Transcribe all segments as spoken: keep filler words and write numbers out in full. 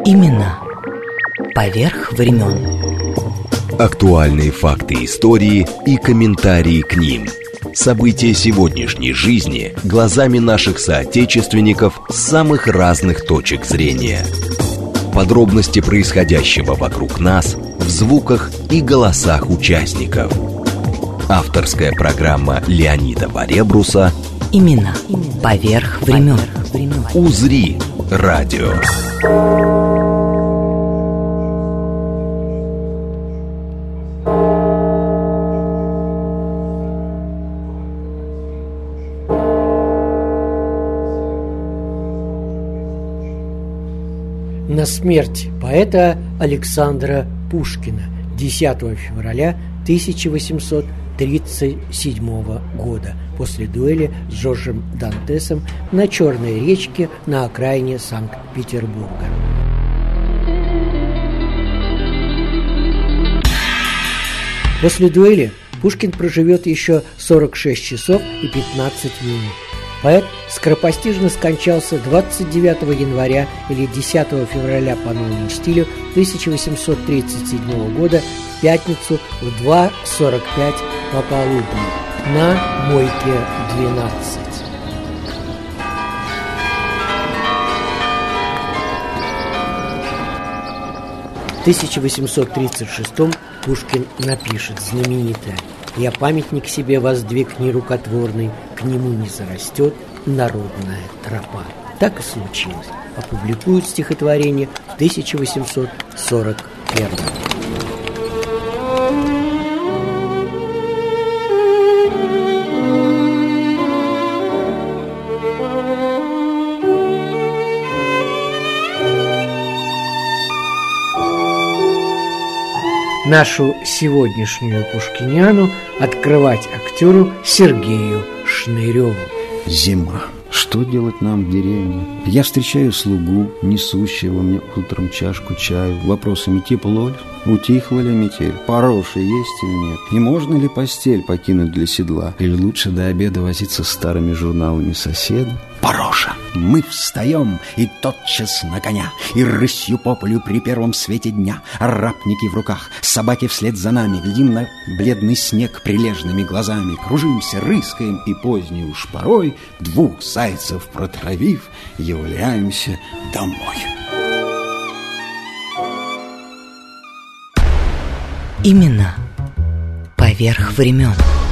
Имена поверх времен. Актуальные факты истории и комментарии к ним. События сегодняшней жизни глазами наших соотечественников с самых разных точек зрения. Подробности происходящего вокруг нас в звуках и голосах участников. Авторская программа Леонида Баребруса Имена поверх времен. «Узри радио». На смерть поэта Александра Пушкина десятого февраля тысяча восемьсот тридцать седьмого года после дуэли с Жоржем Дантесом на Черной речке на окраине Санкт-Петербурга. После дуэли Пушкин проживет еще сорок шесть часов и пятнадцать минут. Поэт скоропостижно скончался двадцать девятого января или десятого февраля по новому стилю тысяча восемьсот тридцать седьмого года в пятницу в два сорок пять пополудни на Мойке двенадцать. В тысяча восемьсот тридцать шестом Пушкин напишет знаменитое: «Я памятник себе воздвиг нерукотворный, к нему не зарастет народная тропа». Так и случилось. Опубликуют стихотворение в тысяча восемьсот сорок первом. Нашу сегодняшнюю пушкиниану открывать актеру Сергею Шныреву. Зима. Что делать нам в деревне? Я встречаю слугу, несущего мне утром чашку чаю, вопросами: тепло ли, утихла ли метель, пороши есть или нет, и можно ли постель покинуть для седла, или лучше до обеда возиться с старыми журналами соседа. Пороша. Мы встаем, и тотчас на коня, и рысью по полю при первом свете дня, арапники в руках, собаки вслед за нами, глядим на бледный снег прилежными глазами, кружимся, рыскаем, и поздней уж порой, двух зайцев протравив, являемся домой. Имена поверх времен.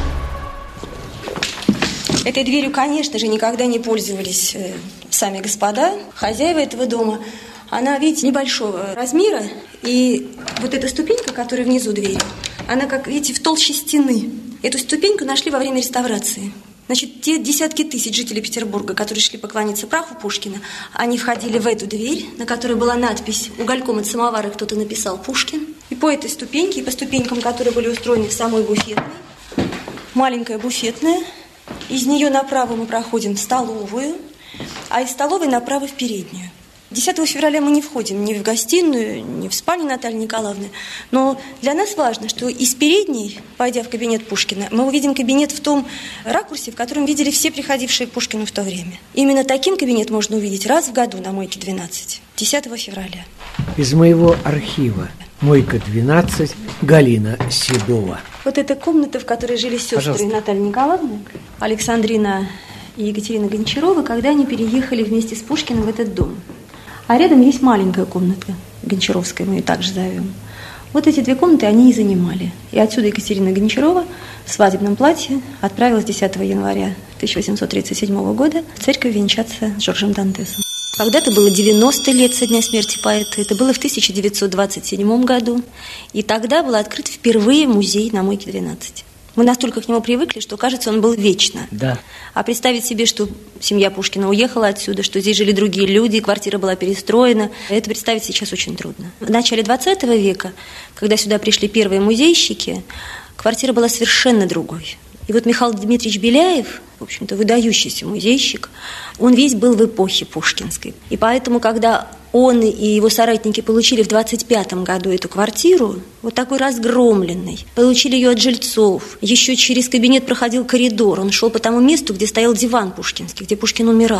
Этой дверью, конечно же, никогда не пользовались э, сами господа, хозяева этого дома. Она, видите, небольшого размера, и вот эта ступенька, которая внизу двери, она, как видите, в толще стены. Эту ступеньку нашли во время реставрации. Значит, те десятки тысяч жителей Петербурга, которые шли поклониться праху Пушкина, они входили в эту дверь, на которой была надпись: угольком от самовара кто-то написал «Пушкин». И по этой ступеньке, и по ступенькам, которые были устроены в самой буфетной, маленькая буфетная. Из нее направо мы проходим в столовую, а из столовой направо в переднюю. десятого февраля мы не входим ни в гостиную, ни в спальню Натальи Николаевны. Но для нас важно, что из передней, пойдя в кабинет Пушкина, мы увидим кабинет в том ракурсе, в котором видели все приходившие к Пушкину в то время. Именно таким кабинет можно увидеть раз в году на Мойке двенадцать, десятого февраля. Из моего архива. Мойка двенадцать, Галина Седова. Вот эта комната, в которой жили сестры Пожалуйста. Натальи Николаевны, Александрина и Екатерина Гончарова, когда они переехали вместе с Пушкиным в этот дом. А рядом есть маленькая комната, Гончаровская, мы ее также зовем. Вот эти две комнаты они и занимали. И отсюда Екатерина Гончарова в свадебном платье отправилась десятого января тысяча восемьсот тридцать седьмого года в церковь венчаться с Жоржем Дантесом. Когда-то было девяносто лет со дня смерти поэта. Это было в тысяча девятьсот двадцать седьмом году. И тогда был открыт впервые музей на Мойке двенадцать. Мы настолько к нему привыкли, что, кажется, он был вечно. Да. А представить себе, что семья Пушкина уехала отсюда, что здесь жили другие люди, квартира была перестроена, это представить сейчас очень трудно. В начале двадцатого века, когда сюда пришли первые музейщики, квартира была совершенно другой. И вот Михаил Дмитриевич Беляев, в общем-то, выдающийся музейщик, он весь был в эпохе пушкинской. И поэтому, когда он и его соратники получили в двадцать пятом году эту квартиру, вот такой разгромленной, получили ее от жильцов, еще через кабинет проходил коридор, он шел по тому месту, где стоял диван пушкинский, где Пушкин умирал.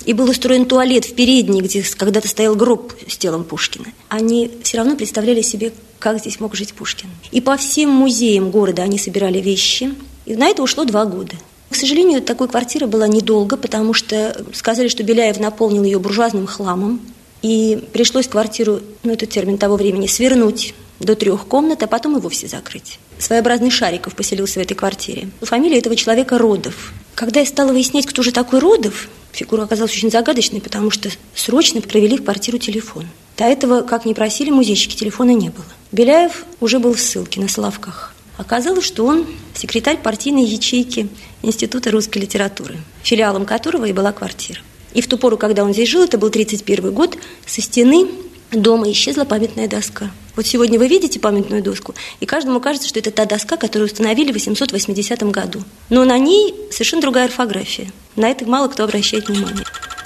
и был устроен туалет в передней, где когда-то стоял гроб с телом Пушкина, они все равно представляли себе, как здесь мог жить Пушкин. И по всем музеям города они собирали вещи, и на это ушло два года. К сожалению, такой квартиры была недолго, потому что сказали, что Беляев наполнил ее буржуазным хламом, и пришлось квартиру, ну, это термин того времени, свернуть до трех комнат, а потом и вовсе закрыть. Своеобразный Шариков поселился в этой квартире. Фамилия этого человека Родов. Когда я стала выяснять, кто же такой Родов, фигура оказалась очень загадочной, потому что срочно провели в квартиру телефон. До этого, как ни просили музейщики, телефона не было. Беляев уже был в ссылке на Соловках. Оказалось, что он секретарь партийной ячейки Института русской литературы, филиалом которого и была квартира. И в ту пору, когда он здесь жил, это был тридцать первый год, со стены дома исчезла памятная доска. Вот сегодня вы видите памятную доску, и каждому кажется, что это та доска, которую установили в восемьсот восьмидесятом году. Но на ней совершенно другая орфография. На это мало кто обращает внимание.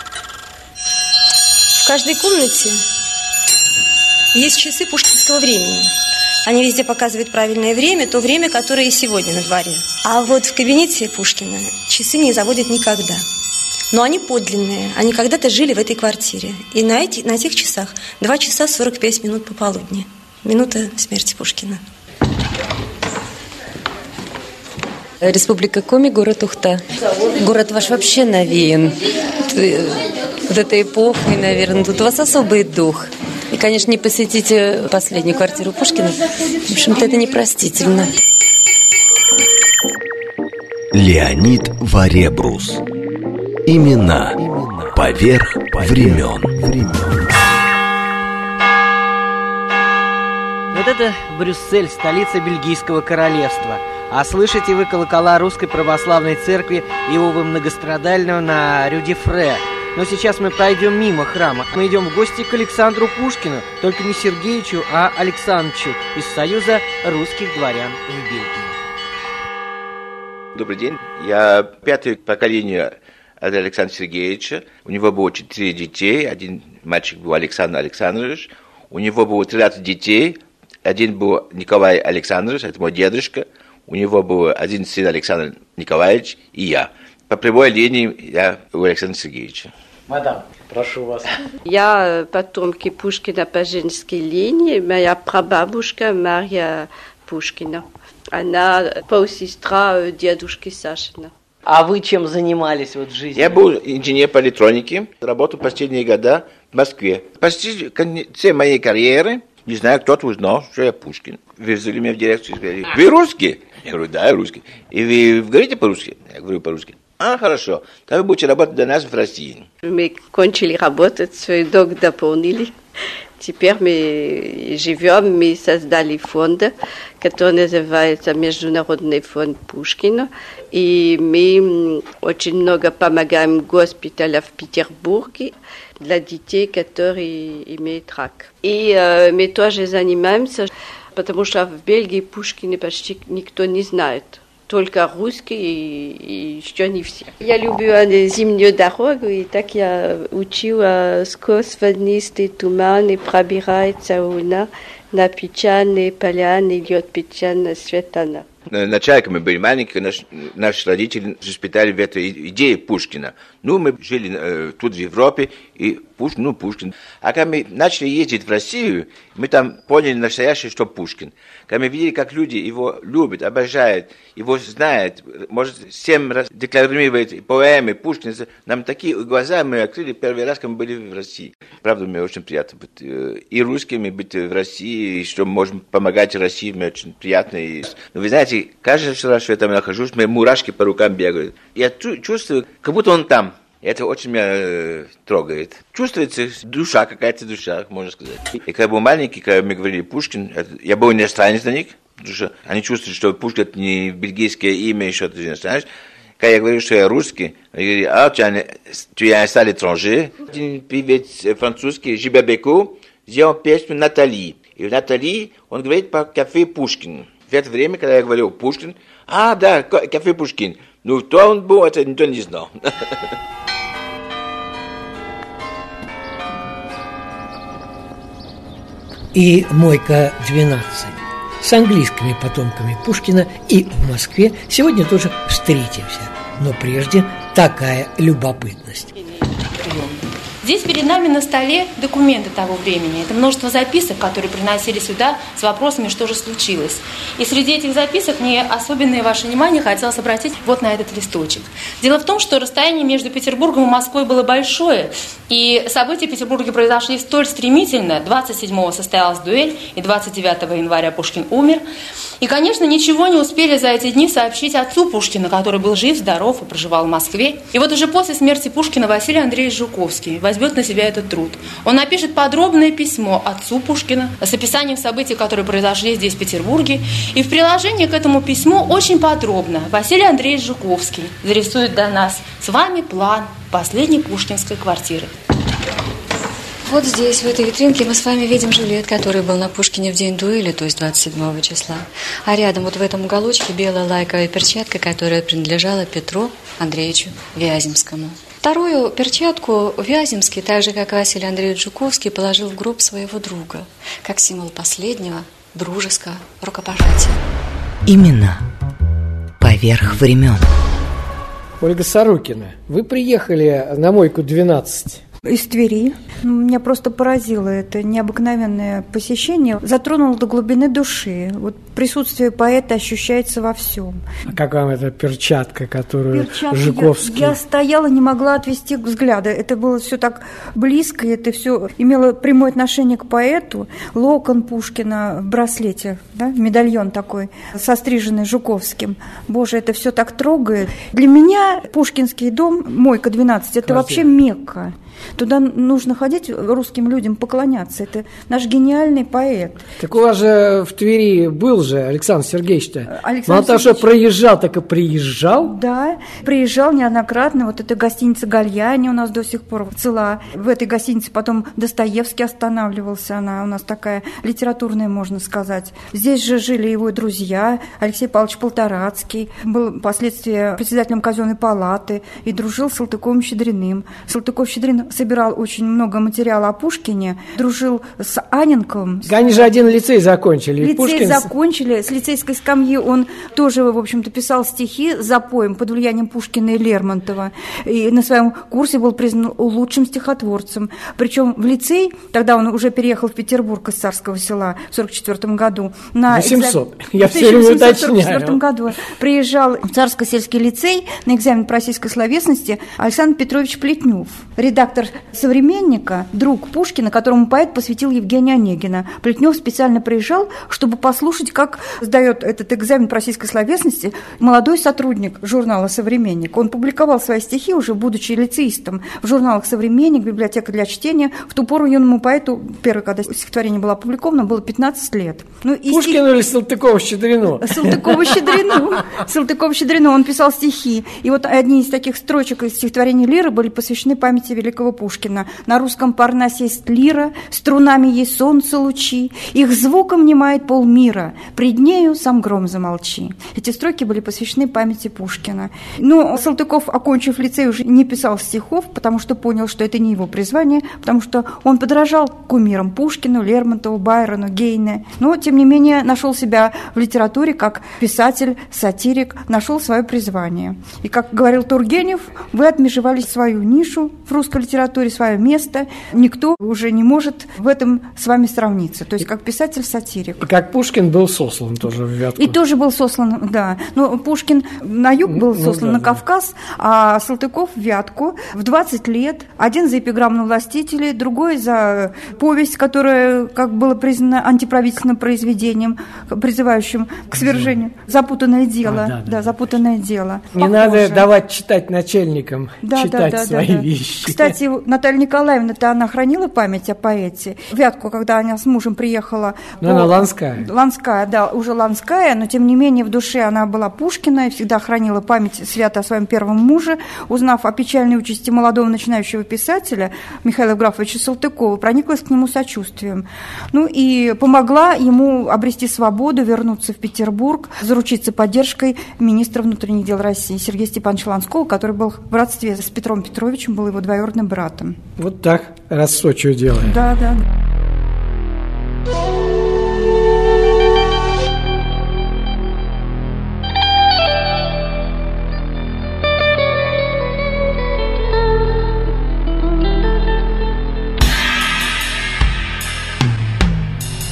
В каждой комнате есть часы пушкинского времени. Они везде показывают правильное время, то время, которое и сегодня на дворе. А вот в кабинете Пушкина часы не заводят никогда. Но они подлинные, они когда-то жили в этой квартире. И на, эти, на этих часах два часа сорок пять минут пополудни. Минута смерти Пушкина. Республика Коми, город Ухта. Город ваш вообще навеян вот этой эпохой, наверное. Тут у вас особый дух. И, конечно, не посетите последнюю квартиру Пушкина. В общем-то, это непростительно. Леонид Варебрус. Имена поверх времен. Вот это Брюссель, столица Бельгийского королевства. А слышите вы колокола Русской Православной Церкви Иовы Многострадального на Рю-де-Фре. Но сейчас мы пройдем мимо храма. Мы идем в гости к Александру Пушкину, только не Сергеевичу, а Александровичу из Союза русских дворян в Бельгии. Добрый день. Я пятое поколение от Александра Сергеевича. У него было четыре детей. Один мальчик был Александр Александрович. У него было тринадцать детей. Один был Николай Александрович, это мой дедушка. У него был один сын Александр Николаевич и я. По прямой линии я у Александра Сергеевича. Мадам, прошу вас. Я потомки Пушкина по женской линии. Моя прабабушка Марья Пушкина. Она полсестра дедушки Сашина. А вы чем занимались вот в жизни? Я был инженер по электронике. Работал последние года в Москве. Почти в конце моей карьеры, не знаю, кто-то узнал, что я Пушкин. Вы взяли меня в дирекцию и сказали: вы русский? Я говорю: да, я русский. И вы говорите по-русски? Я говорю по-русски. А, хорошо. Тогда вы будете работать для нас в России. Мы кончили работать, свой долг дополнили. Теперь мы живем, мы создали фонд, который называется Международный фонд Пушкина. И мы очень много помогаем госпиталям в Петербурге для детей, которые имеют рак. И э, мы тоже занимаемся, потому что в Бельгии Пушкина почти никто не знает. Только русские и, и еще не все. Я люблю зимнюю дорогу, и так я учила сквозь воднистые туманы пробирается луна, на печальные поляны льет печально свет она. Вначале, когда мы были маленькие, наш, наши родители воспитали в этой идее Пушкина. Ну, мы жили э, тут, в Европе, и Пушкин, ну, Пушкин. А когда мы начали ездить в Россию, мы там поняли настоящее, что Пушкин. Когда мы видели, как люди его любят, обожают, его знают, может, семь раз декларирует поэмы Пушкина, нам такие глаза мы открыли первый раз, когда мы были в России. Правда, мне очень приятно быть э, и русскими, быть в России, и что можем помогать России, мне очень приятно. И, но вы знаете, каждый раз, что я там нахожусь, мне мурашки по рукам бегают. Я чувствую, как будто он там. Это очень меня э, трогает. Чувствуется душа, какая-то душа, можно сказать. И когда я был маленький, когда мы говорили Пушкин, это, я был иностранец для них, потому что они чувствуют, что Пушкин это не бельгийское имя, и что-то иностранец. Когда я говорю, что я русский, они говорят: а, tu es un sale étranger. Один певец французский, Жибер Беку, сделал песню «Натали». И в «Натали» он говорит по кафе Пушкин. В это время, когда я говорил Пушкин, а, да, кафе Пушкин. Ну, кто он был, это никто не знал. И «Мойка двенадцать» с английскими потомками Пушкина и в Москве сегодня тоже встретимся. Но прежде такая любопытность. приемную. Здесь перед нами на столе документы того времени. Это множество записок, которые приносили сюда с вопросами, что же случилось. И среди этих записок мне особенное ваше внимание хотелось обратить вот на этот листочек. Дело в том, что расстояние между Петербургом и Москвой было большое, и события в Петербурге произошли столь стремительно. двадцать седьмого состоялась дуэль, и двадцать девятого января Пушкин умер. И, конечно, ничего не успели за эти дни сообщить отцу Пушкина, который был жив, здоров и проживал в Москве. И вот уже после смерти Пушкина Василий Андреевич Жуковский возьмет на себя этот труд. Он напишет подробное письмо отцу Пушкина с описанием событий, которые произошли здесь, в Петербурге. И в приложении к этому письму очень подробно Василий Андреевич Жуковский зарисует для нас с вами план последней пушкинской квартиры. Вот здесь, в этой витринке, мы с вами видим жилет, который был на Пушкине в день дуэли, то есть двадцать седьмого числа. А рядом, вот в этом уголочке, белая лайковая перчатка, которая принадлежала Петру Андреевичу Вяземскому. Вторую перчатку Вяземский, так же, как Василий Андреевич Жуковский, положил в гроб своего друга, как символ последнего дружеского рукопожатия. Именно поверх времен. Ольга Сорокина, вы приехали на мойку двенадцать. Из Твери. Меня просто поразило это необыкновенное посещение. Затронуло до глубины души. Вот присутствие поэта ощущается во всем. А как вам эта перчатка, которую перчатка, Жуковский... Я, я стояла, не могла отвести взгляда. Это было все так близко, это все имело прямое отношение к поэту. Локон Пушкина в браслете, да, медальон такой, состриженный Жуковским. Боже, это все так трогает. Для меня Пушкинский дом, мойка двенадцать, это Квартира. Вообще Мекка. Туда нужно ходить русским людям, поклоняться. Это наш гениальный поэт. Так у вас же в Твери был же Александр Сергеевич-то. Александр Мало того, что Сергеевич... проезжал, так и приезжал. Да, приезжал неоднократно. Вот эта гостиница «Гальяни» у нас до сих пор цела. В этой гостинице потом Достоевский останавливался. Она у нас такая литературная, можно сказать. Здесь же жили его друзья. Алексей Павлович Полторацкий был впоследствии председателем казенной палаты и дружил с Салтыковым-Щедриным. Салтыков-Щедрин собирал очень много материала о Пушкине, дружил с Анненковым. Они же один лицей закончили. Лицей Пушкин... закончили. С лицейской скамьи он тоже, в общем-то, писал стихи за поем под влиянием Пушкина и Лермонтова. И на своем курсе был признан лучшим стихотворцем. Причем в лицей, тогда он уже переехал в Петербург из Царского Села в сорок четвёртом году. На восемьсот. Экзамен... Я все время уточняю. В сорок четвёртом году приезжал в Царско-сельский лицей на экзамен по российской словесности Александр Петрович Плетнев, редактор «Современника», друг Пушкина, которому поэт посвятил Евгения Онегина. Плетнев специально приезжал, чтобы послушать, как сдает этот экзамен по российской словесности молодой сотрудник журнала «Современник». Он публиковал свои стихи, уже будучи лицеистом, в журналах «Современник», «Библиотека для чтения». В ту пору юному поэту, первое, когда стихотворение было опубликовано, было пятнадцать лет. Ну, и Пушкину стих... или Салтыкову-Щедрину? Салтыкову-Щедрину. Салтыкову-Щедрину он писал стихи. И вот одни из таких строчек из стихотворений Лиры были посвящены памяти великого Пушкина. На русском Парнасе есть лира, струнами есть солнце лучи, их звуком немает полмира, пред нею сам гром замолчи. Эти строки были посвящены памяти Пушкина. Но Салтыков, окончив лицей, уже не писал стихов, потому что понял, что это не его призвание, потому что он подражал кумирам Пушкину, Лермонтову, Байрону, Гейне. Но, тем не менее, нашел себя в литературе как писатель, сатирик, нашел свое призвание. И, как говорил Тургенев, вы отмежевали свою нишу в русской литературе, свое место. Никто уже не может в этом с вами сравниться. То есть, как писатель-сатирик. И как Пушкин был сослан тоже в Вятку. И тоже был сослан, да. Но Пушкин на юг был сослан, ну, да, на Кавказ, а Салтыков в Вятку в двадцать лет. Один за эпиграмму «Властители», другой за повесть, которая, как было признано, антиправительственным произведением, призывающим к свержению. «Запутанное дело». А, да, да, да, запутанное дело. Не Похоже. Надо давать читать начальникам, да, читать да, да, свои да, да. вещи. Кстати, Наталья Николаевна-то, она хранила память о поэте. В Вятку, когда она с мужем приехала... Ну, по... она Ланская. Ланская, да, уже Ланская, но, тем не менее, в душе она была Пушкина и всегда хранила память свято о своем первом муже. Узнав о печальной участи молодого начинающего писателя Михаила Евграфовича Салтыкова, прониклась к нему сочувствием. Ну и помогла ему обрести свободу, вернуться в Петербург, заручиться поддержкой министра внутренних дел России Сергея Степановича Ланского, который был в родстве с Петром Петровичем, был его двоюродным братом. Вот так рассочую делаем. Да, да.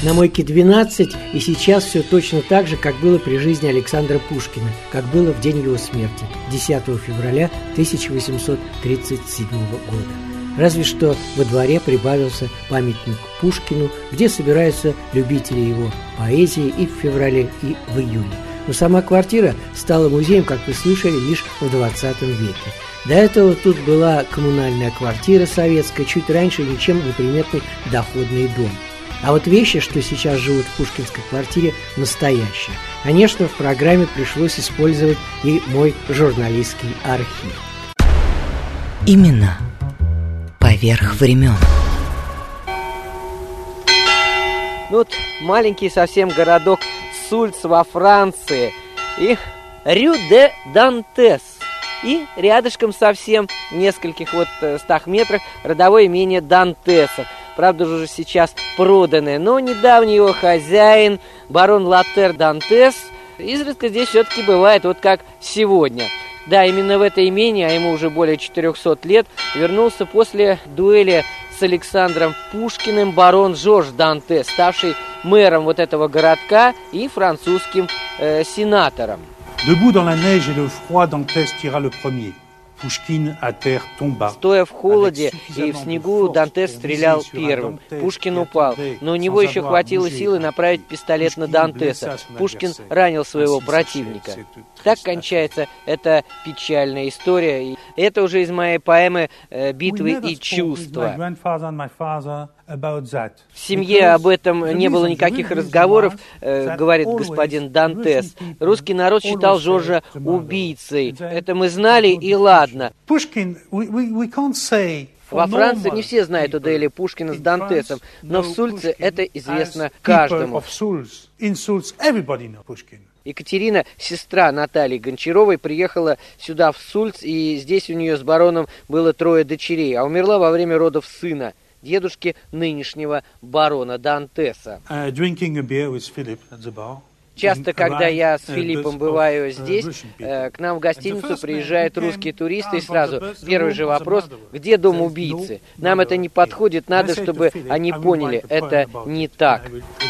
на Мойке двенадцать, и сейчас все точно так же, как было при жизни Александра Пушкина, как было в день его смерти, десятого февраля тысяча восемьсот тридцать седьмого года. Разве что во дворе прибавился памятник Пушкину, где собираются любители его поэзии и в феврале, и в июле. Но сама квартира стала музеем, как вы слышали, лишь в двадцатом веке. До этого тут была коммунальная квартира советская, чуть раньше ничем не приметный доходный дом. А вот вещи, что сейчас живут в пушкинской квартире, настоящие. Конечно, в программе пришлось использовать и мой журналистский архив. Именно поверх времен. Ну вот маленький совсем городок Сульц во Франции и Рю-де-Дантес. И рядышком совсем, в нескольких вот стах метрах, родовое имение Дантесов. Правда, уже сейчас проданное, но недавний его хозяин, барон Лотер Дантес, изредка здесь все-таки бывает, вот как сегодня. Да, именно в это имение, а ему уже более четырехсот лет, вернулся после дуэли с Александром Пушкиным барон Жорж Дантес, ставший мэром вот этого городка и французским э, сенатором. Debout dans la neige et le froid, Dantès tira le premier. Пушкин à terre tomba. Стоя в холоде и в снегу, Дантес стрелял первым. Пушкин упал, но у него еще хватило силы направить пистолет на Дантеса. Пушкин ранил своего противника. Так кончается эта печальная история. И это уже из моей поэмы «Битвы и чувства». В семье об этом не было никаких разговоров, э, говорит господин Дантес. Русский народ считал Жоржа убийцей. Это мы знали, и ладно. Во Франции не все знают о дуэли Пушкина с Дантесом, но в Сульце это известно каждому. Екатерина, сестра Натальи Гончаровой, приехала сюда, в Сульц, и здесь у нее с бароном было трое дочерей, а умерла во время родов сына, дедушки нынешнего барона Дантеса. Часто, когда я с Филиппом бываю здесь, э, к нам в гостиницу приезжают русские туристы, и сразу первый же вопрос: где дом убийцы? Нам это не подходит, надо, чтобы они поняли, это не так.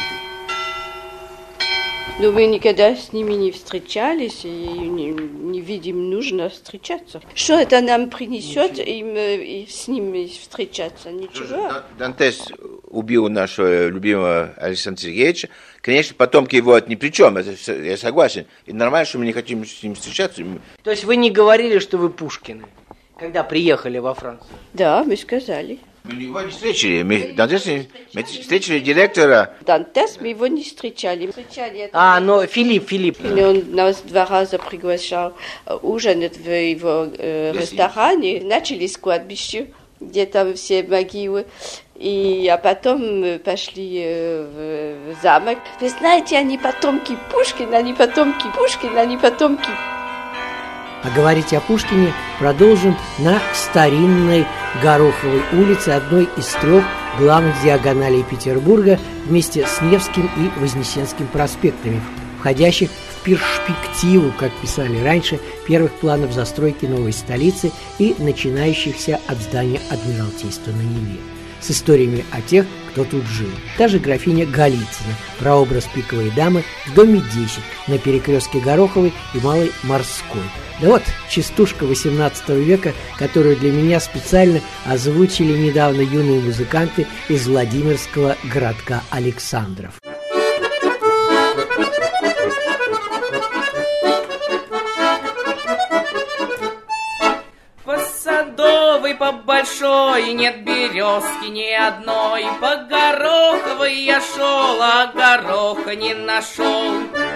Но мы никогда с ними не встречались, и не, не видим, нужно встречаться. Что это нам принесет, им и с ними встречаться? Ничего. Дантес убил нашего любимого Александра Сергеевича. Конечно, потомки его ни при чем, это, я согласен. И нормально, что мы не хотим с ним встречаться. То есть вы не говорили, что вы Пушкины, когда приехали во Францию? Да, мы сказали. Мы его не встретили. Мы, Дантес, мы встретили директора. Дантес, мы его не встречали. встречали а, но Филипп, Филипп. Он нас два раза приглашал ужинать в его э, ресторане. Начали с кладбища, где там все могилы. И, а потом мы пошли э, в, в замок. Вы знаете, они потомки Пушкина, они потомки Пушкина, они потомки. А говорить о Пушкине продолжим на старинной Гороховой улице, одной из трех главных диагоналей Петербурга, вместе с Невским и Вознесенским проспектами, входящих в перспективу, как писали раньше, первых планов застройки новой столицы и начинающихся от здания Адмиралтейства на Неве, с историями о тех, кто тут жил. Та же графиня Голицына, прообраз пиковой дамы в доме десять на перекрестке Гороховой и Малой Морской. Да вот, частушка восемнадцатого века, которую для меня специально озвучили недавно юные музыканты из Владимирского городка Александров. По Садовой, по Большой нет березки ни одной, по Гороховой я шел, а гороха не нашел.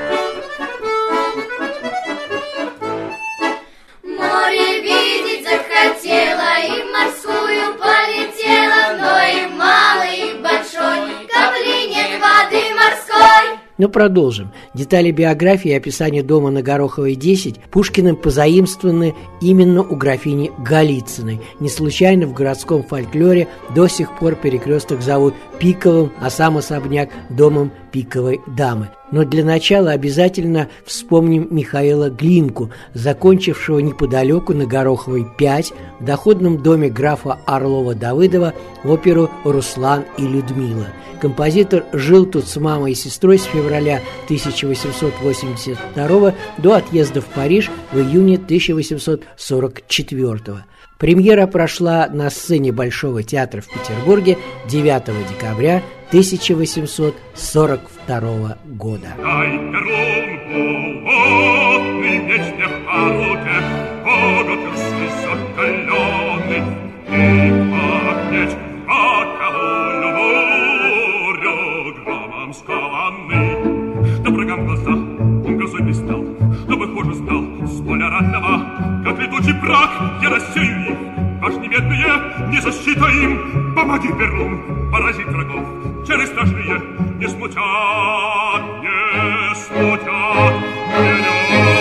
Море видеть захотела, и в морскую полетела, но и в малой, и в большой капли нет воды морской. Но продолжим. Детали биографии и описания дома на Гороховой десять Пушкиным позаимствованы именно у графини Голицыной. Не случайно в городском фольклоре до сих пор перекресток зовут Пиковым, а сам особняк домом Пиковой дамы. Но для начала обязательно вспомним Михаила Глинку, закончившего неподалеку на Гороховой пять в доходном доме графа Орлова-Давыдова оперу «Руслан и Людмила». Композитор жил тут с мамой и сестрой с февраля тысяча восемьсот восемьдесят второго до отъезда в Париж в июне тысяча восемьсот сорок четвёртого. Премьера прошла на сцене Большого театра в Петербурге девятого декабря тысяча восемьсот сорок второго года. Как летучий прах, я рассею их, аж неметные, не защита им. Помоги, Перун, поразить врагов, чары страшные не смутят, не смутят меня.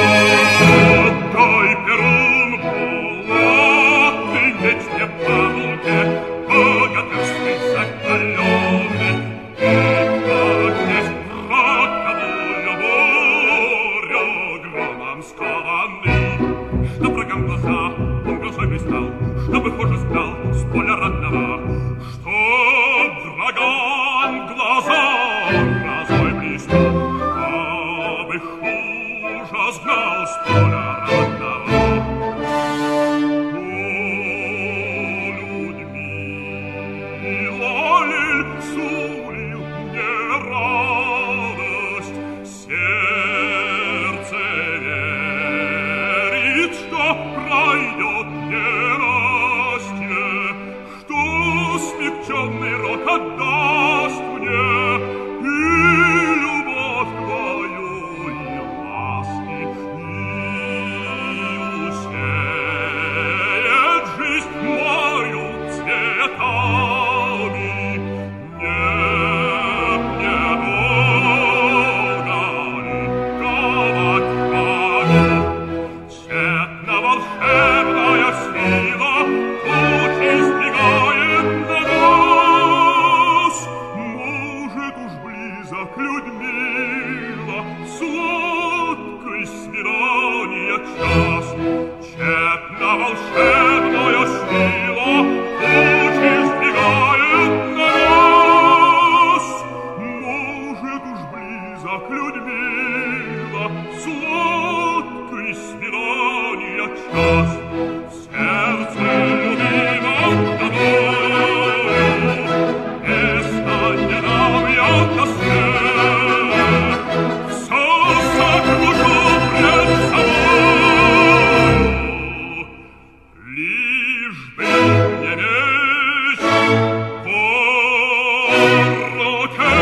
Дай, Перун, булатный меч мне по руке, богатырский закаленный, и как есть роковую бурю громом скованный. На врагам глаза он грозой блистал, чтобы хуже знал с поля родного, чтоб врагам глаза грозой блистал, чтобы хуже знал с поля родного. О, Людмила, лицу ли мне радость, сердце верит, что пройдет ненастье, что смягченный рот отдаст мне и любовь твою, и ласки, и усеет жизнь мою цветами. Нет, не долго ли ковать могу? Тщетно волшебная сила путь избегает на нас. Может, уж близок, Людмила, сладкой свидания час. Тщетно волшебная сила путь избегает на нас. Может, уж близок, Людмила, сладкой свидания час. Сердце любимом тобою не станет нам я тоске. Все сокружу пред собою, лишь бы не меч в руке.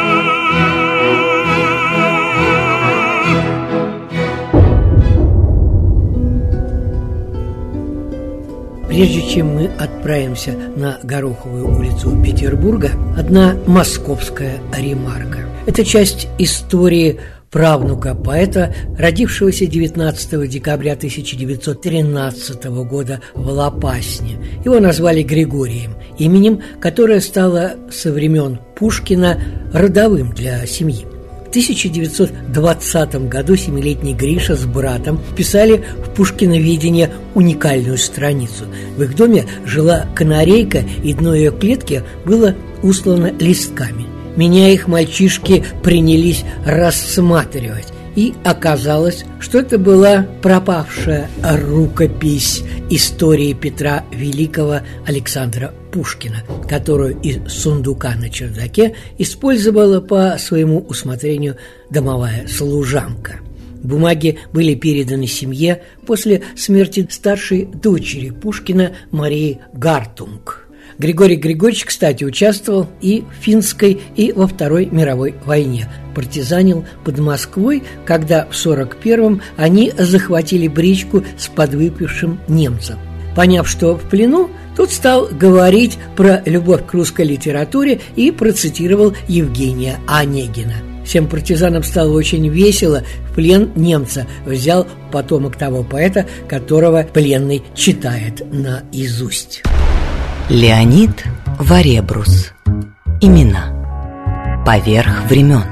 Прежде чем мы отправимся на Гороховую улицу Петербурга, одна московская ремарка. Это часть истории правнука поэта, родившегося девятнадцатого декабря тысяча девятьсот тринадцатого года в Лопасне. Его назвали Григорием, именем, которое стало со времен Пушкина родовым для семьи. В тысяча девятьсот двадцатом году семилетний Гриша с братом вписали в Пушкиноведение уникальную страницу. В их доме жила канарейка, и дно ее клетки было услано листками. Меня их мальчишки принялись рассматривать, и оказалось, что это была пропавшая рукопись истории Петра Великого Александра Пушкина, которую из сундука на чердаке использовала по своему усмотрению домовая служанка. Бумаги были переданы семье после смерти старшей дочери Пушкина Марии Гартунг. Григорий Григорьевич, кстати, участвовал и в Финской, и во Второй мировой войне. Партизанил под Москвой, когда в сорок первом они захватили бричку с подвыпившим немцем. Поняв, что в плену, тот стал говорить про любовь к русской литературе и процитировал Евгения Онегина. Всем партизанам стало очень весело. В плен немца взял потомок того поэта, которого пленный читает наизусть. Леонид Варебрус. Имена. Поверх времен.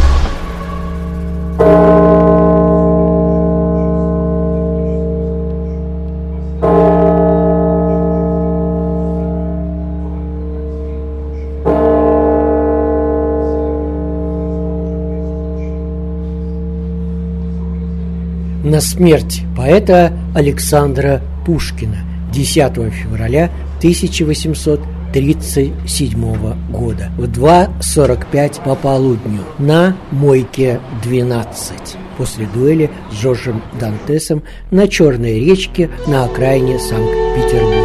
На смерть поэта Александра Пушкина десятого февраля тысяча восемьсот тридцать седьмого года в два сорок пять пополудню на Мойке двенадцать после дуэли с Жоржем Дантесом на Черной речке на окраине Санкт-Петербурга.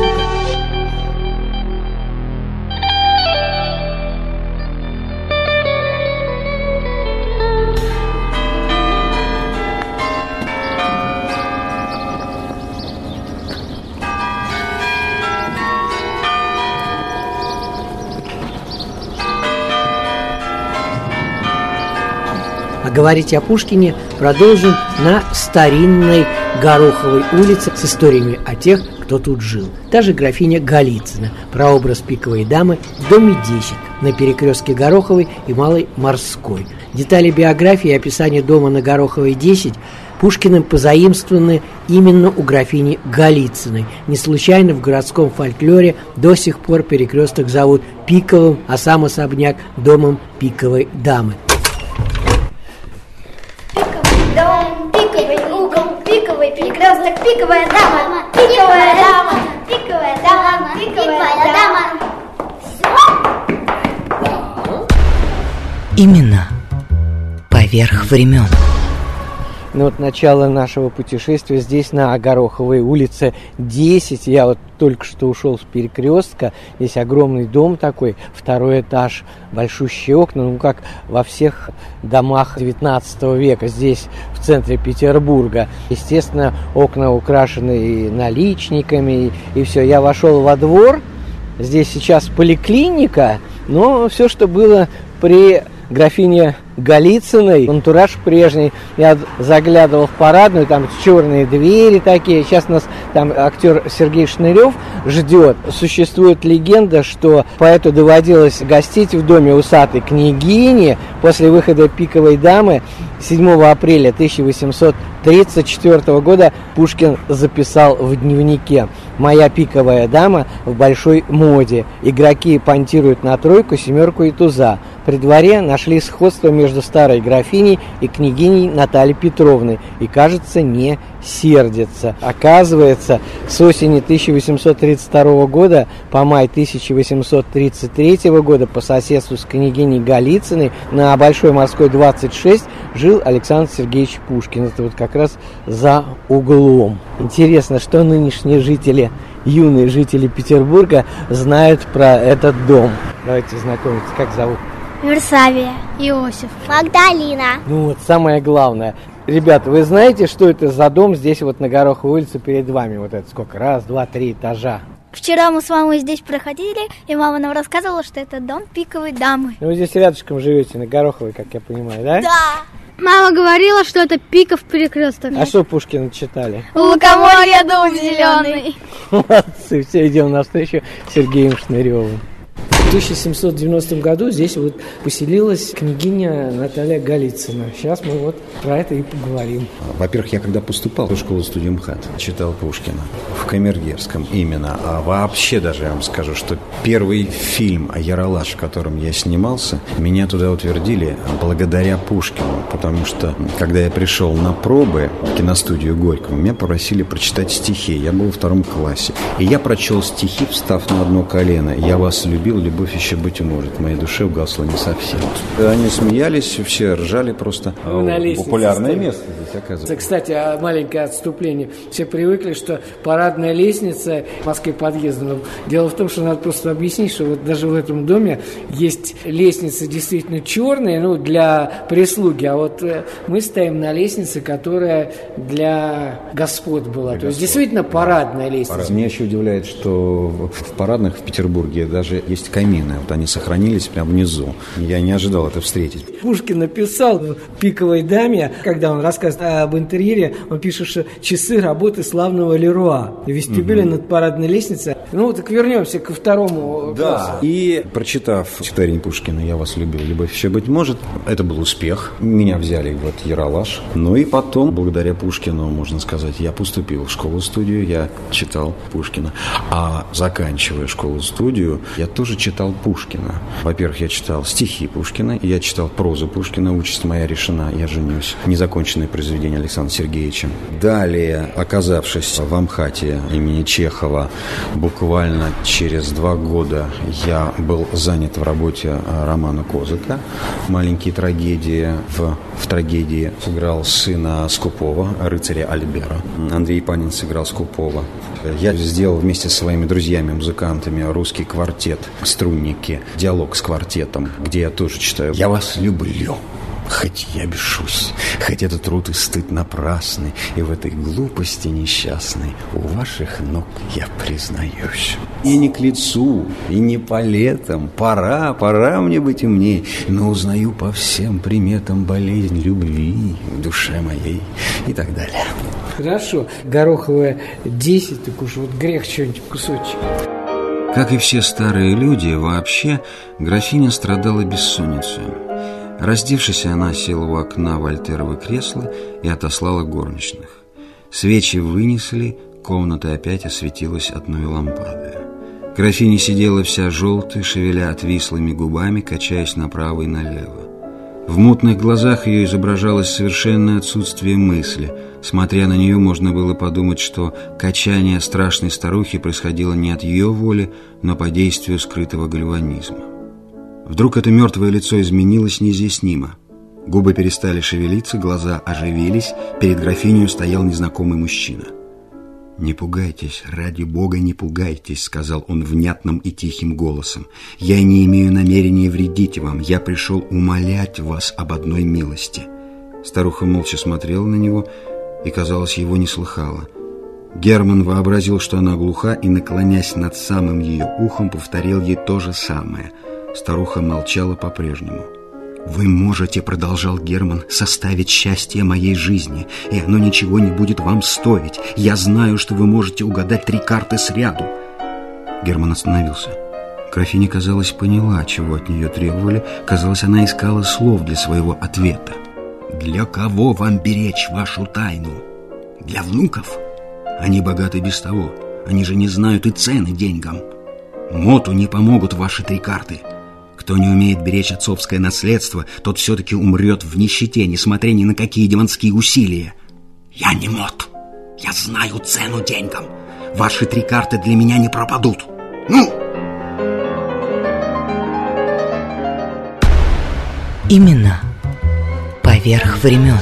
А говорить о Пушкине продолжим на старинной Гороховой улице с историями о тех, кто тут жил. Та же графиня Голицына, прообраз пиковой дамы в доме десять на перекрестке Гороховой и Малой Морской. Детали биографии и описания дома на Гороховой десять Пушкиным позаимствованы именно у графини Голицыной. Не случайно в городском фольклоре до сих пор перекресток зовут Пиковым, а сам особняк домом пиковой дамы. Дом, пиковый угол, пиковый перекресток, пиковая дама, пиковая дама, пиковая дама, пиковая дама. Имена. Поверх времен. Ну вот начало нашего путешествия здесь на Гороховой улице десять. Я вот только что ушел с перекрестка. Здесь огромный дом такой, второй этаж, большущие окна, ну как во всех домах девятнадцатого века здесь в центре Петербурга. Естественно, окна украшены и наличниками, и, и все. Я вошел во двор. Здесь сейчас поликлиника, но все, что было при графине Голицыной, антураж прежний. Я заглядывал в парадную, там черные двери такие. Сейчас нас там актер Сергей Шнырев ждет. Существует легенда, что поэту доводилось гостить в доме усатой княгини. После выхода «Пиковой дамы» седьмого апреля тысяча восемьсот тридцать четвёртого года Пушкин записал в дневнике: «Моя пиковая дама в большой моде. Игроки понтируют на тройку, семерку и туза. При дворе нашли сходство между старой графиней и княгиней Натальей Петровной и, кажется, не сердится». Оказывается, с осени тысяча восемьсот тридцать второго года по май тысяча восемьсот тридцать третьего года по соседству с княгиней Голицыной на Большой Морской двадцать шесть жил Александр Сергеевич Пушкин. Это вот как раз за углом. Интересно, что нынешние жители, юные жители Петербурга знают про этот дом. Давайте знакомиться. Как зовут? Версавия, Иосиф, Магдалина. Ну вот, самое главное. Ребята, вы знаете, что это за дом здесь вот на Гороховой улице перед вами? Вот это сколько? Раз, два, три этажа. Вчера мы с мамой здесь проходили, и мама нам рассказывала, что это дом пиковой дамы. Ну, вы здесь рядышком живете, на Гороховой, как я понимаю, да? Да. Мама говорила, что это Пиков перекресток. А что Пушкина читали? У лукоморья дом зеленый. Молодцы, все, идем навстречу Сергею Шныреву. В тысяча семьсот девяностом году здесь вот поселилась княгиня Наталья Голицына. Сейчас мы вот про это и поговорим. Во-первых, я когда поступал в школу-студию МХАТ, читал Пушкина в Камергерском именно. А вообще даже я вам скажу, что первый фильм «Яралаш», в котором я снимался, меня туда утвердили благодаря Пушкину. Потому что, когда я пришел на пробы в киностудию Горького, меня попросили прочитать стихи. Я был во втором классе. И я прочел стихи, встав на одно колено. «Я вас любил, любовь еще быть может, в моей душе угасла не совсем». Они смеялись, все ржали просто. Популярное место здесь, оказывается. Кстати, маленькое отступление. Все привыкли, что парадная лестница в Москве подъездом. Дело в том, что надо просто объяснить, что вот даже в этом доме есть лестница действительно черная, ну, для прислуги, а вот мы стоим на лестнице, которая для господ была. Для То господ. есть действительно парадная лестница. Парад. Меня еще удивляет, что в парадных в Петербурге даже есть комиссия пергамены. Вот они сохранились прямо внизу. Я не ожидал это встретить. Пушкин написал в «Пиковой даме», когда он рассказывает об интерьере, он пишет, что часы работы славного Леруа. В вестибюле угу. над парадной лестницей. Ну, так вернемся ко второму да. классу. И, прочитав стихотворение Пушкина «Я вас любил, любовь еще быть может», это был успех. Меня взяли в этот Ералаш. Ну и потом, благодаря Пушкину, можно сказать, я поступил в школу-студию, я читал Пушкина. А заканчивая школу-студию, я тоже читал Пушкина. Во-первых, я читал стихи Пушкина, я читал прозу Пушкина «Участь моя решена, я женюсь». Незаконченное произведение Александра Сергеевича. Далее, оказавшись в Амхате имени Чехова, буквально через два года я был занят в работе романа Козыка «Маленькие трагедии». В, в трагедии сыграл сына Скупова, рыцаря Альбера. Андрей Панин сыграл Скупова. Я сделал вместе со своими друзьями-музыкантами русский квартет «Струнники», диалог с квартетом, где я тоже читаю «Я вас люблю». Хоть я бешусь, хоть этот труд и стыд напрасный, и в этой глупости несчастной у ваших ног я признаюсь. И не к лицу, и не по летам, пора, пора мне быть умней, но узнаю по всем приметам болезнь любви в душе моей и так далее. Хорошо, Гороховая десять, так уж вот грех что-нибудь кусочек. Как и все старые люди, вообще графиня страдала бессонницей. Раздевшись, она села у окна в вольтерово кресло и отослала горничных. Свечи вынесли, комната опять осветилась одной лампадой. Графиня сидела вся желтая, шевеля отвислыми губами, качаясь направо и налево. В мутных глазах ее изображалось совершенное отсутствие мысли. Смотря на нее, можно было подумать, что качание страшной старухи происходило не от ее воли, но по действию скрытого гальванизма. Вдруг это мертвое лицо изменилось неизъяснимо. Губы перестали шевелиться, глаза оживились, перед графиней стоял незнакомый мужчина. «Не пугайтесь, ради Бога, не пугайтесь», — сказал он внятным и тихим голосом. «Я не имею намерения вредить вам, я пришел умолять вас об одной милости». Старуха молча смотрела на него и, казалось, его не слыхала. Герман вообразил, что она глуха, и, наклонясь над самым ее ухом, повторил ей то же самое. Старуха молчала по-прежнему. «Вы можете, — продолжал Герман, — составить счастье моей жизни, и оно ничего не будет вам стоить. Я знаю, что вы можете угадать три карты сряду». Герман остановился. Графиня, казалось, поняла, чего от нее требовали. Казалось, она искала слов для своего ответа. «Для кого вам беречь вашу тайну? Для внуков? Они богаты без того. Они же не знают и цены деньгам. Моту не помогут ваши три карты. Кто не умеет беречь отцовское наследство, тот все-таки умрет в нищете, несмотря ни на какие демонские усилия. Я не мот. Я знаю цену деньгам. Ваши три карты для меня не пропадут. Ну!» Именно поверх времен.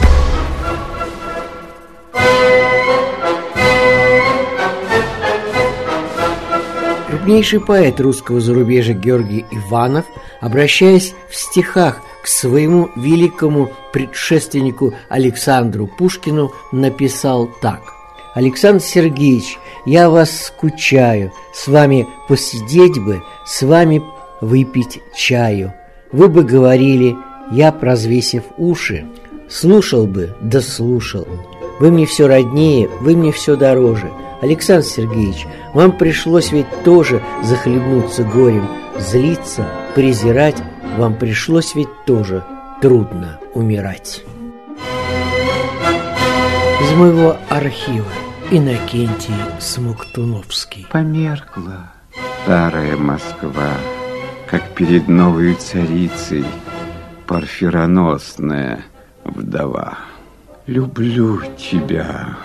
Крупнейший поэт русского зарубежья Георгий Иванов, обращаясь в стихах к своему великому предшественнику Александру Пушкину, написал так: «Александр Сергеевич, я вас скучаю, с вами посидеть бы, с вами выпить чаю. Вы бы говорили, я, проразвесив уши, слушал бы, да слушал. Вы мне все роднее, вы мне все дороже. Александр Сергеевич, вам пришлось ведь тоже захлебнуться горем, злиться, презирать, вам пришлось ведь тоже трудно умирать». Из моего архива. Иннокентий Смоктуновский. Померкла старая Москва, как перед новой царицей парфироносная вдова. Люблю тебя,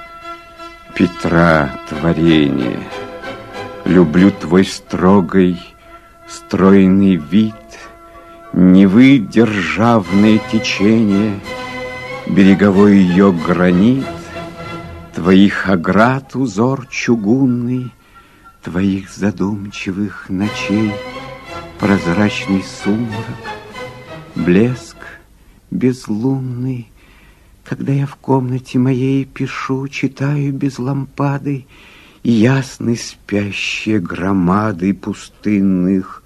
Петра творение, люблю твой строгой, стройный вид, Невы державное течение, береговой ее гранит, твоих оград узор чугунный, твоих задумчивых ночей прозрачный сумрак, блеск безлунный. Когда я в комнате моей пишу, читаю без лампады, и ясны спящие громады пустынных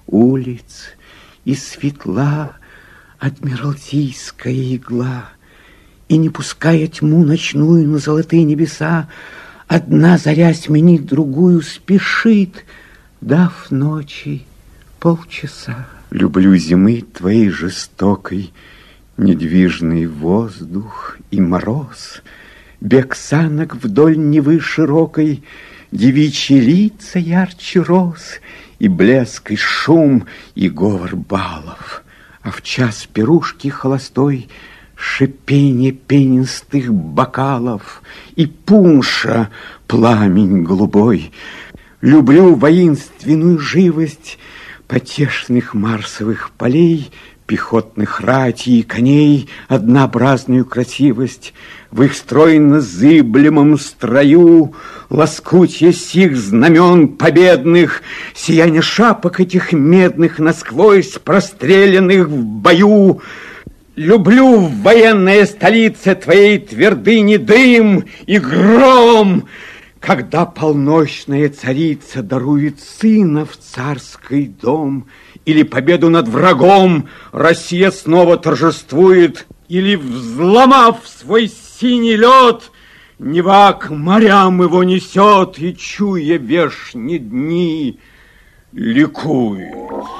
улиц, и светла адмиралтейская игла, и, не пуская тьму ночную на золотые небеса, одна заря сменит другую, спешит, дав ночи полчаса. Люблю зимы твоей жестокой недвижный воздух и мороз, бег санок вдоль Невы широкой, девичьи лица ярче роз, и блеск, и шум, и говор балов. А в час пирушки холостой шипение пенистых бокалов и пунша пламень голубой. Люблю воинственную живость потешных марсовых полей, пехотных ратей и коней, однообразную красивость. В их стройно-зыблемом строю лоскутья сих знамен победных, сияние шапок этих медных, насквозь простреленных в бою. Люблю в военной столице твоей твердыни дым и гром, когда полночная царица дарует сына в царский дом, или победу над врагом Россия снова торжествует, или, взломав свой синий лед, Нева к морям его несет, и, чуя вешние дни, ликует.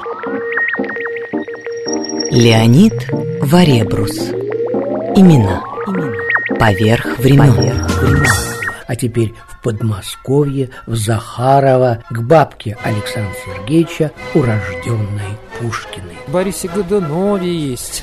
Леонид Варебрус. Имена. Поверх времен. А теперь в Подмосковье, в Захарово, к бабке Александра Сергеевича, урожденной Пушкиной. В Борисе Годунове есть.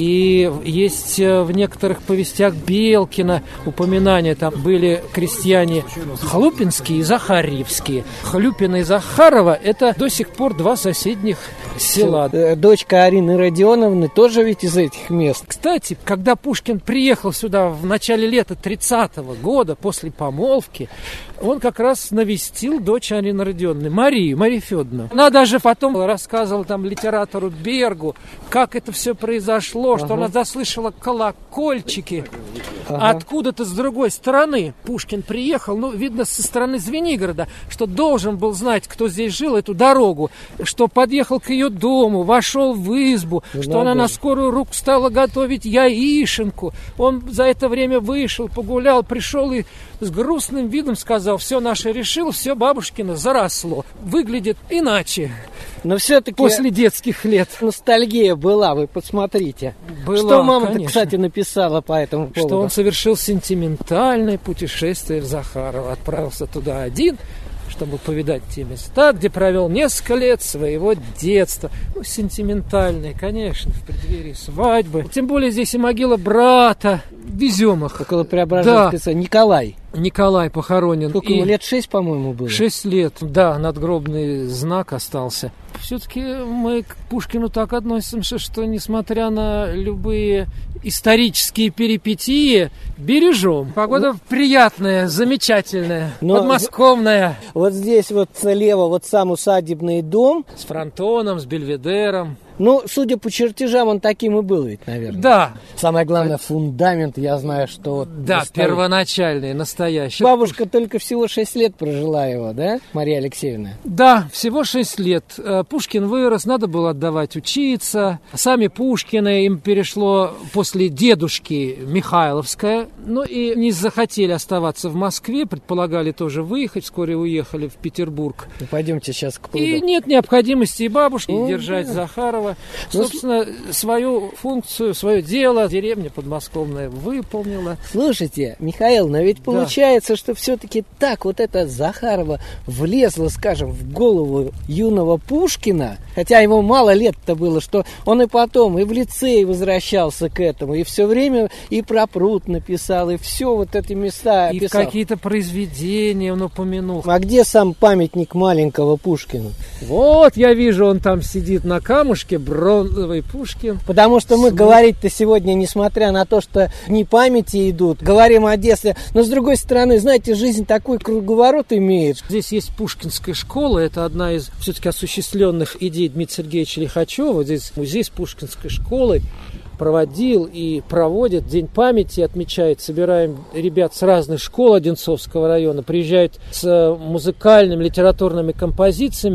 И есть в некоторых повестях Белкина упоминания. Там были крестьяне Хлупинские и Захарьевские. Хлюпина и Захарова – это до сих пор два соседних села. Дочка Арины Родионовны тоже ведь из этих мест. Кстати, когда Пушкин приехал сюда в начале лета тридцатого года, после помолвки, он как раз навестил дочь Арины Родионовны, Марию, Марию Федоровну. Она даже потом рассказывала там литератору Бергу, как это все произошло, ага. что она заслышала колокольчики. Ага. Откуда-то с другой стороны Пушкин приехал, ну, видно, со стороны Звенигорода, что должен был знать, кто здесь жил, эту дорогу, что подъехал к ее дому, вошел в избу, ну, что она на скорую руку стала готовить яишенку. Он за это время вышел, погулял, пришел и с грустным видом сказал: все наше решил, все бабушкино заросло. Выглядит иначе. Но все-таки после детских лет ностальгия была, вы посмотрите. Была, что мама-то, конечно. кстати, написала по этому поводу? Что он совершил сентиментальное путешествие в Захарово. Отправился туда один, чтобы повидать те места, где провел несколько лет своего детства. Ну, сентиментальные, конечно, в преддверии свадьбы. Тем более здесь и могила брата. Везем их. Около Преображенской, да. Николай. Николай похоронен. Сколько ему, лет шесть, по-моему, было? Шесть лет, да, надгробный знак остался. Все-таки мы к Пушкину так относимся, что, несмотря на любые исторические перипетии, бережем. Погода приятная, замечательная, но подмосковная. Вот здесь вот слева вот сам усадебный дом. С фронтоном, с бельведером. Ну, судя по чертежам, он таким и был ведь, наверное. Да. Самое главное, фундамент, я знаю, что... Вот да, настоящий. Первоначальный, настоящий. Бабушка только всего шесть лет прожила его, да, Мария Алексеевна? Да, всего шесть лет. Пушкин вырос, надо было отдавать учиться. Сами Пушкины, им перешло после дедушки Михайловское. Ну и не захотели оставаться в Москве, предполагали тоже выехать, вскоре уехали в Петербург. Ну, пойдемте сейчас к пруду. И нет необходимости и бабушки ну, держать да. Захарова. Собственно, свою функцию, свое дело деревня подмосковная выполнила. Слушайте, Михаил, но ведь получается, да. что все-таки так вот это Захарова влезло, скажем, в голову юного Пушкина, хотя ему мало лет-то было, что он и потом и в лицей возвращался к этому, и все время и про пруд написал, и все вот эти места и описал. И какие-то произведения он упомянул. А где сам памятник маленького Пушкину? Вот, я вижу, он там сидит на камушке, бронзовый Пушкин. Потому что мы См... говорить-то сегодня, несмотря на то, что дни памяти идут, говорим о детстве, но с другой стороны, знаете, жизнь такой круговорот имеет. Здесь есть Пушкинская школа, это одна из все-таки осуществленных идей Дмитрия Сергеевича Лихачева. Здесь музей с Пушкинской школой проводил и проводит День памяти, отмечает, собираем ребят с разных школ Одинцовского района, приезжают с музыкальными, литературными композициями,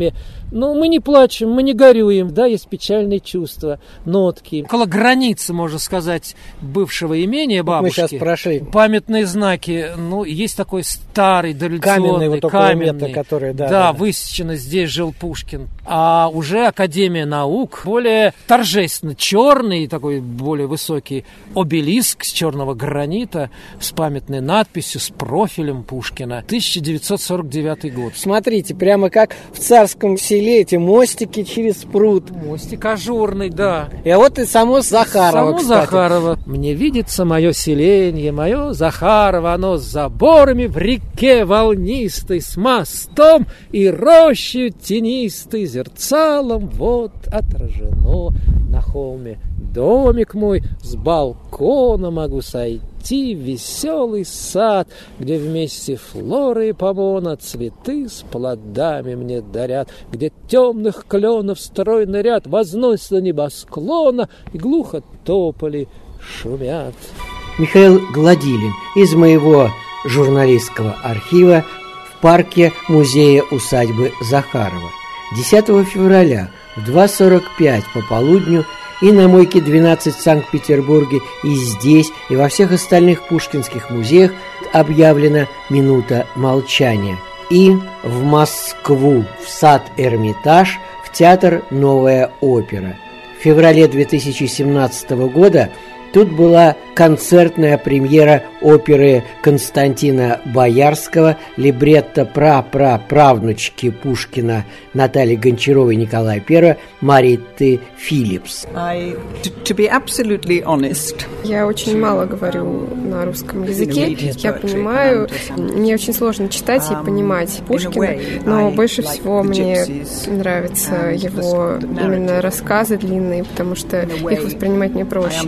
Но мы не плачем, мы не горюем, да, есть печальные чувства, нотки. Около границы, можно сказать, бывшего имения бабушки. Мы сейчас прошли. Памятные знаки, ну, есть такой старый, дореволюционный, каменный, вот каменный, метод, который, да, да, да, да, высечено, здесь жил Пушкин. А уже Академия наук, более торжественно, черный, такой более высокий обелиск с черного гранита, с памятной надписью, с профилем Пушкина. тысяча девятьсот сорок девятый год. Смотрите, прямо как в Царском селе эти мостики через пруд. Мостик ажурный, да. И вот и само Захарова, Само кстати. Захарова. Мне видится мое селенье, мое Захарово, оно с заборами в реке волнистой, с мостом и рощей тенистой, зерцалом вот отражено на холме. Домик мой с балкона могу сойти в веселый сад, где вместе флора и помона цветы с плодами мне дарят, где темных кленов стройный ряд возносится небосклона и глухо тополи шумят. Михаил Гладилин из моего журналистского архива в парке музея усадьбы Захарова. десятого февраля в два сорок пять по полудню и на Мойке двенадцать в Санкт-Петербурге, и здесь, и во всех остальных пушкинских музеях объявлена минута молчания. И в Москву, в сад Эрмитаж, в театр «Новая опера». В феврале две тысячи семнадцатого года тут была концертная премьера оперы Константина Боярского, либретто пра-пра-правнучки Пушкина Натальи Гончаровой и Николая Первого Мариты Филлипс. I, to, to be absolutely honest, я очень мало говорю на русском языке. Я понимаю, мне очень сложно читать и понимать Пушкина, но больше всего мне нравятся его именно рассказы длинные, потому что их воспринимать мне проще,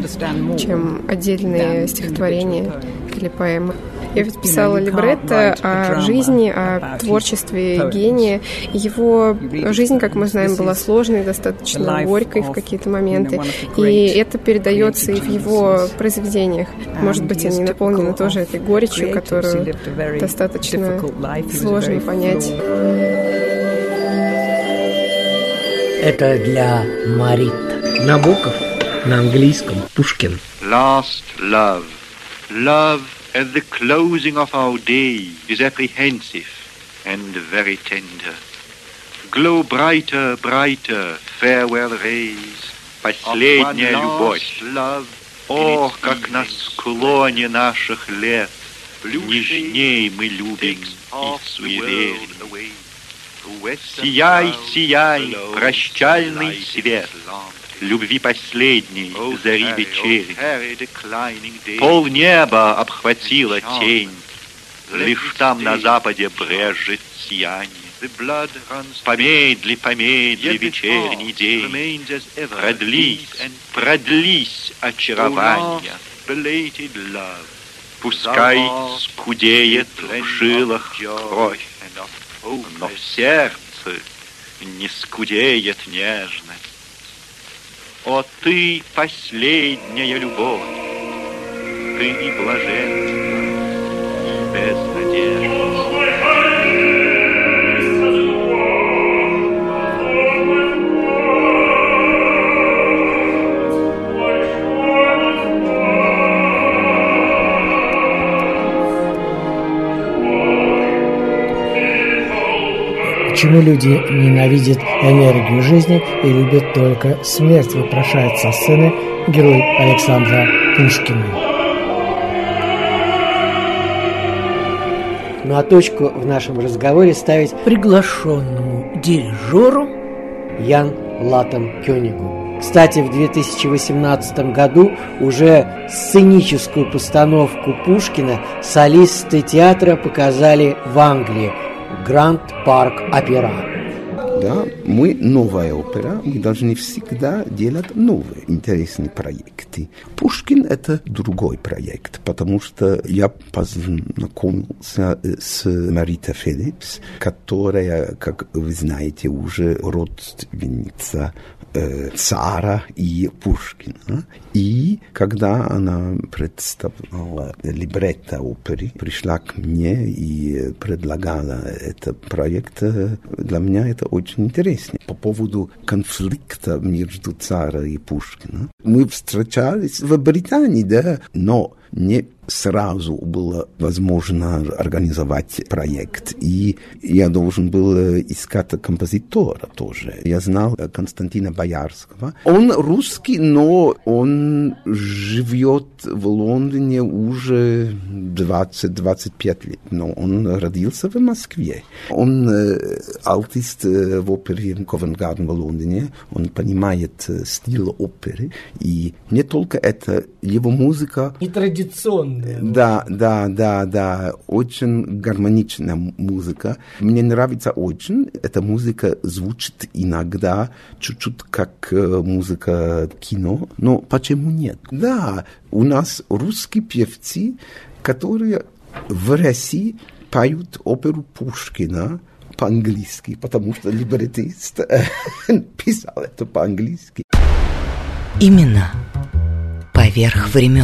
чем отдельные стихотворения или поэмы. Я ведь писала либретто о жизни, о творчестве гения. Его жизнь, как мы знаем, была сложной, достаточно горькой в какие-то моменты. И это передается и в его произведениях. Может быть, они наполнены тоже этой горечью, которую достаточно сложно понять. Это для Мариты. Набоков на английском Пушкин. Last love. Love at the closing of our day is apprehensive and very tender. Glow brighter, brighter, farewell rays. Последняя любовь. О, как на склоне наших лет нежней мы любим и суеверим. Сияй, сияй, прощальный свет любви последней зари вечери. Пол неба обхватила тень, лишь там на западе брежет сияние. Помедли, помедли вечерний день, продлись, продлись очарование. Пускай скудеет в жилах кровь, но в сердце не скудеет нежность. О, ты последняя любовь, ты и блаженна, и без надежды. Почему люди ненавидят энергию жизни и любят только смерть, вопрошает со сцены герой Александра Пушкина. Ну а точку в нашем разговоре ставить приглашенному дирижеру Ян Латан Кёнигу. Кстати, в две тысячи восемнадцатом году уже сценическую постановку Пушкина солисты театра показали в Англии. Гранд Парк Опера. Да, мы новая опера, мы должны всегда делать новые интересные проекты. Пушкин – это другой проект, потому что я познакомился с Маритой Филлипс, которая, как вы знаете, уже родственница э, цара и Пушкина. И когда она представляла либретто оперы, пришла к мне и предлагала этот проект, для меня это очень очень интересно. По поводу конфликта между Цара и Пушкиным. Мы встречались в Британии, да, но не сразу было возможно организовать проект. И я должен был искать композитора тоже. Я знал Константина Боярского. Он русский, но он живет в Лондоне уже двадцать-двадцать пять лет. Но он родился в Москве. Он артист в опере Ковент-Гарден в Лондоне. Он понимает стиль оперы. И не только это, его музыка... Нетрадиционная. Да, да, да, да. Очень гармоничная музыка. Мне нравится очень. Эта музыка звучит иногда чуть-чуть как музыка кино. Но почему нет? Да, у нас русские певцы, которые в России поют оперу Пушкина по-английски, потому что либретист писал это по-английски. Именно поверх времен.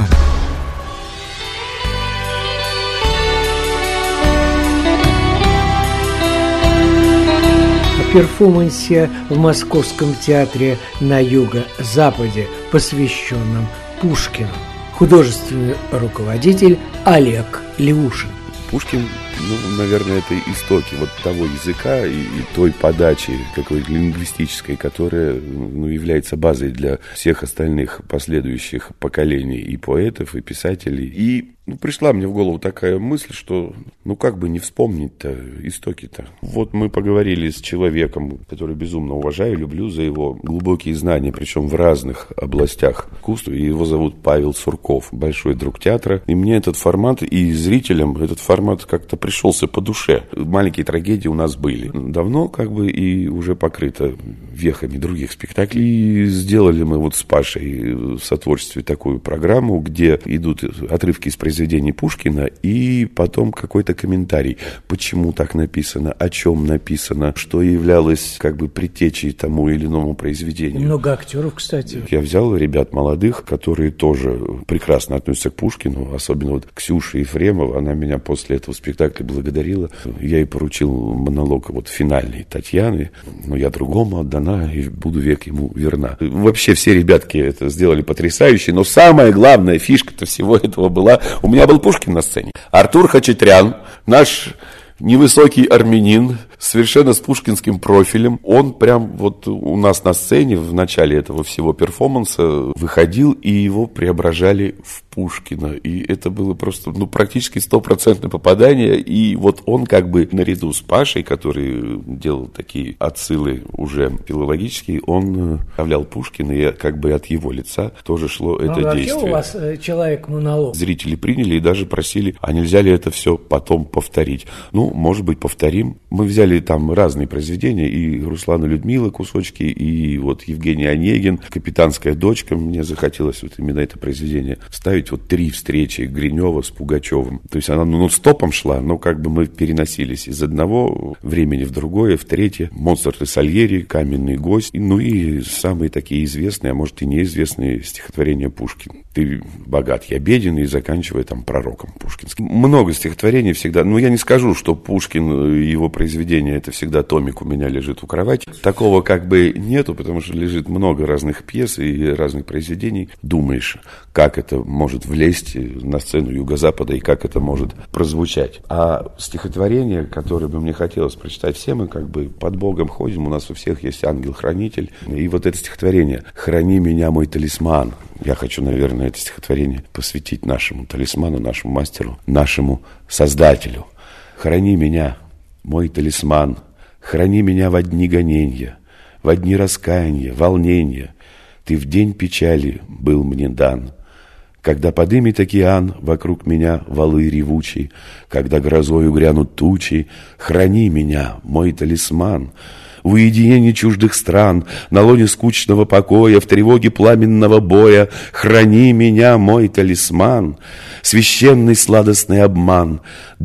О перформансе в Московском театре на юго-западе, посвященном Пушкину. Художественный руководитель Олег Леушин. Пушкин, ну, наверное, это истоки вот того языка и, и той подачи какой-то лингвистической, которая, ну, является базой для всех остальных последующих поколений и поэтов, и писателей. И ну, пришла мне в голову такая мысль, что ну как бы не вспомнить-то истоки-то. Вот мы поговорили с человеком, который безумно уважаю, люблю за его глубокие знания, причем в разных областях искусства. И его зовут Павел Сурков, большой друг театра. И мне этот формат, и зрителям этот формат как-то пришелся по душе. Маленькие трагедии у нас были. Давно как бы и уже покрыто вехами других спектаклей. И сделали мы вот с Пашей в сотворчестве такую программу, где идут отрывки из произведений Пушкина и потом какой-то комментарий, почему так написано, о чем написано, что являлось как бы предтечей тому или иному произведению. Много актеров, кстати. Я взял ребят молодых, которые тоже прекрасно относятся к Пушкину, особенно вот Ксюша Ефремова, она меня после этого спектакля благодарила. Я ей поручил монолог вот финальный Татьяны, но я другому отдана и буду век ему верна. Вообще все ребятки это сделали потрясающе, но самая главная фишка-то всего этого была, у меня был Пушкин на сцене. Артур Хачатрян, наш невысокий армянин, совершенно с пушкинским профилем. Он прям вот у нас на сцене в начале этого всего перформанса выходил, и его преображали в Пушкина. И это было просто, ну, практически стопроцентное попадание. И вот он как бы наряду с Пашей, который делал такие отсылы уже филологические, он вставлял Пушкина, и как бы от его лица тоже шло это ну, действие. А у вас человек-монолог? Зрители приняли и даже просили, а нельзя ли это все потом повторить? Ну, может быть, повторим. Мы взяли там разные произведения, и Руслана Людмила кусочки, и вот Евгений Онегин, «Капитанская дочка». Мне захотелось вот именно это произведение вставить. Вот три встречи Гринева с Пугачевым. То есть она ну стопом шла, но как бы мы переносились из одного времени в другое, в третье. Моцарт и Сальери, «Каменный гость». Ну и самые такие известные, а может и неизвестные стихотворения Пушкина. «Ты богат, я беден», и заканчивая там пророком пушкинским. Много стихотворений всегда. Ну, я не скажу, что Пушкин, его произведение, это всегда томик у меня лежит у кровати. Такого как бы нету, потому что лежит много разных пьес и разных произведений. Думаешь, как это может влезть на сцену Юго-Запада и как это может прозвучать. А стихотворение, которое бы мне хотелось прочитать, все мы как бы под Богом ходим, у нас у всех есть ангел-хранитель. И вот это стихотворение «Храни меня, мой талисман». Я хочу, наверное, это стихотворение посвятить нашему талисману, нашему мастеру, нашему создателю. «Храни меня, мой талисман, храни меня во дни гоненья, во дни раскаяния, волнения. Ты в день печали был мне дан. Когда подымет океан вокруг меня валы ревучий, когда грозою грянут тучи, храни меня, мой талисман». В уединении чуждых стран, на лоне скучного покоя, в тревоге пламенного боя, храни меня, мой талисман, священный сладостный обман,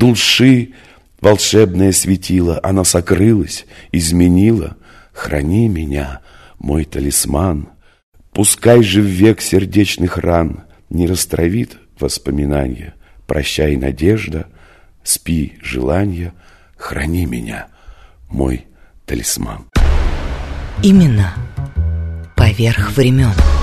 души волшебное светило, она сокрылась, изменила, храни меня, мой талисман. Пускай же в век сердечных ран не растравит воспоминания, прощай, надежда, спи, желания, храни меня, мой талисман. Имена поверх времен.